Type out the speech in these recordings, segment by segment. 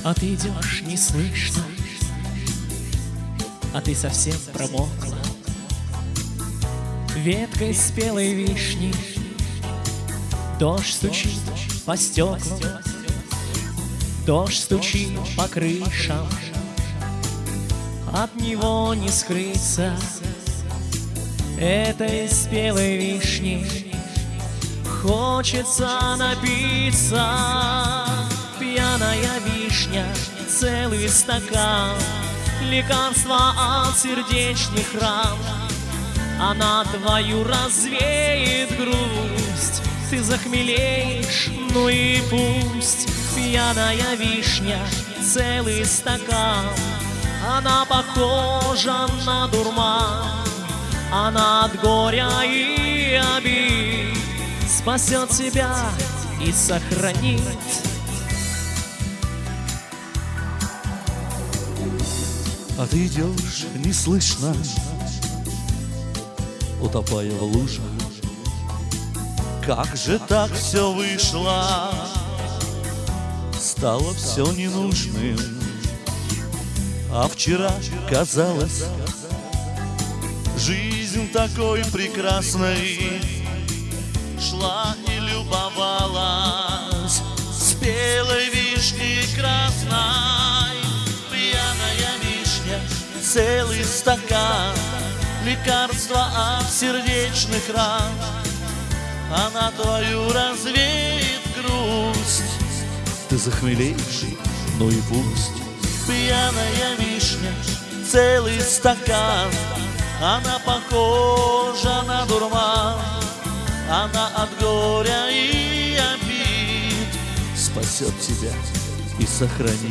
А ты идешь неслышно, а ты совсем промокла. Веткой спелой вишни дождь стучит по стеклам, дождь стучит по крышам, от него не скрыться. Этой спелой вишни хочется напиться. Пьяная вишня, целый стакан, лекарство от сердечных ран. Она твою развеет грусть, ты захмелеешь, ну и пусть. Пьяная вишня, целый стакан, она похожа на дурман. Она от горя и обид спасет тебя и сохранит. А ты идешь неслышно, утопая в лужах. Как же так все вышло? Стало все ненужным. А вчера казалось, жизнь такой прекрасной. Шла и любовалась спелой вишней красной. Пьяная вишня, целый стакан, лекарство от сердечных ран. Она твою развеет грусть, ты захмелеешь, ну и пусть. Пьяная вишня, целый стакан, она похожа на дурман. Она от горя и обид спасет тебя и сохранит.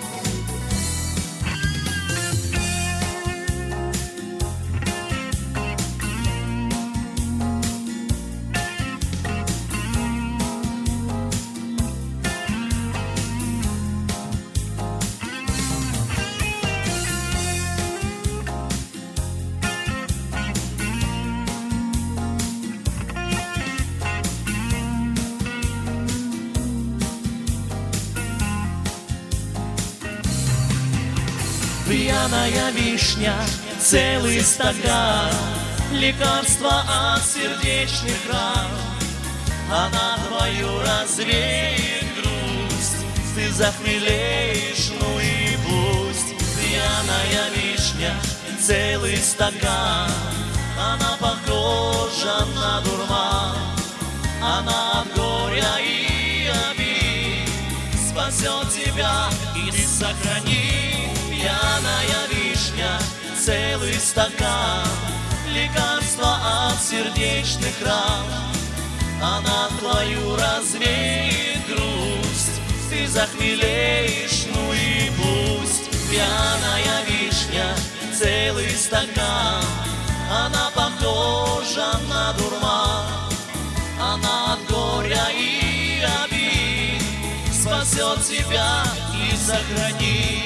Пьяная вишня, целый стакан, лекарство от сердечных ран. Она твою развеет грусть, ты захмелеешь, ну и пусть. Пьяная вишня, целый стакан, она похожа на дурман. Она от горя и обид спасет тебя и сохранит. Пьяная вишня, целый стакан, лекарство от сердечных ран. Она твою развеет грусть, ты захмелеешь, ну и пусть. Пьяная вишня, целый стакан, она похожа на дурман. Она от горя и обид спасет тебя и сохранит.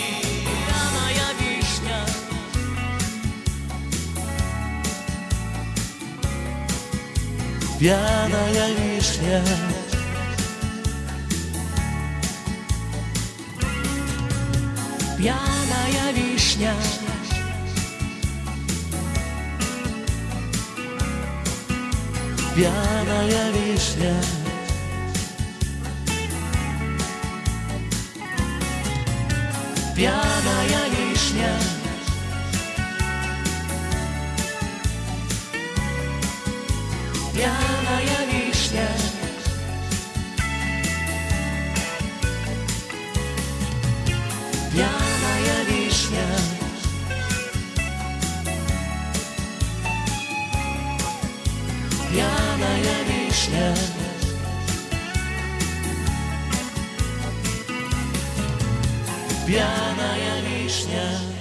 Пьяная вишня, пьяная вишня, пьяная вишня, пьяная вишня, пьяная вишня, пьяная вишня, пьяная вишня, пьяная вишня.